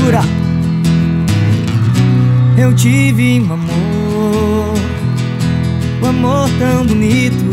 Segura! Eu tive um amor tão bonito,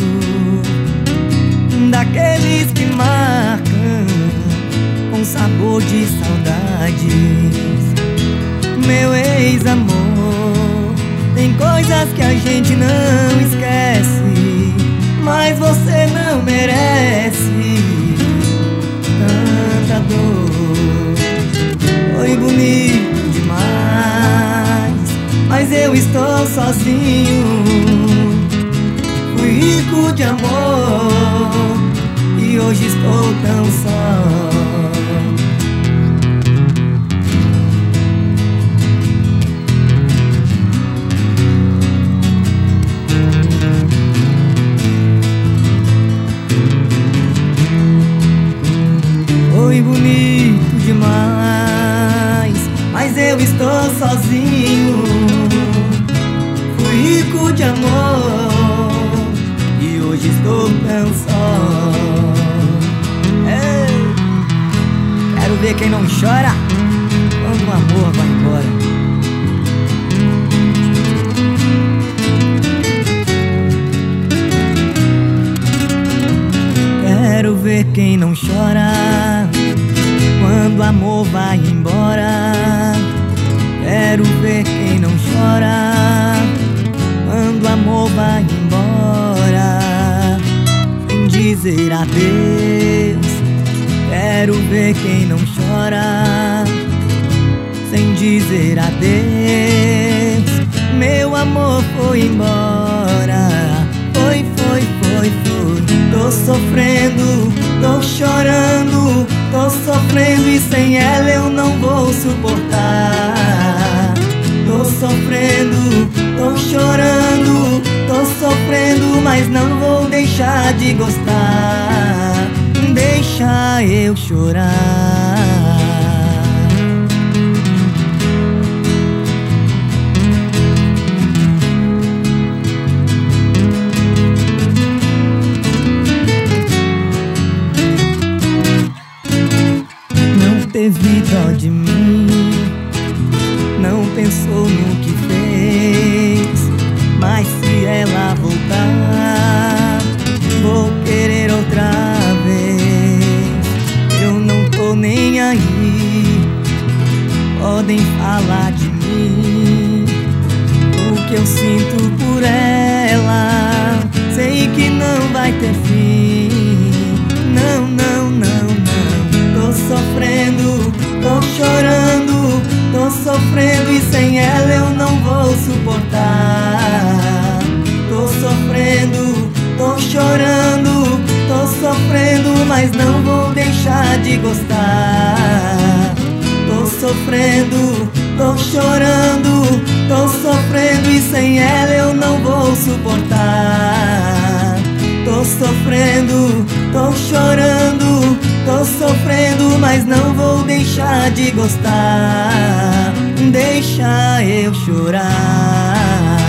daqueles que marcam com sabor de saudades. Meu ex-amor, tem coisas que a gente não esquece, mas você não merece tanta dor. Foi bonito demais, mas eu estou sozinho. Fui rico de amor e hoje estou tão só. Foi bonito demais, mas eu estou sozinho. Fui rico de amor e hoje estou tão só. Ei, quero ver quem não chora quando o amor vai embora. Quero ver quem não chora quando o amor vai embora. Quero ver quem não chora quando o amor vai embora, sem dizer adeus. Quero ver quem não chora sem dizer adeus. Meu amor foi embora, foi. Tô sofrendo, tô chorando, tô sofrendo e sem ela eu não vou suportar. Tô sofrendo, tô chorando, tô sofrendo, mas não vou deixar de gostar. Deixa eu chorar. Teve dó de mim, não pensou no que fez, mas se ela voltar, vou querer outra vez. Eu não tô nem aí, podem falar de mim, o que eu sinto por ela, sei que não vai ter fim. Não, tô sofrendo, tô chorando, tô sofrendo e sem ela eu não vou suportar. Tô sofrendo, tô chorando, tô sofrendo, mas não vou deixar de gostar. Tô sofrendo, tô chorando, tô sofrendo e sem ela eu não vou suportar. Tô sofrendo, tô chorando, tô sofrendo, mas não vou deixar de gostar. Deixa eu chorar.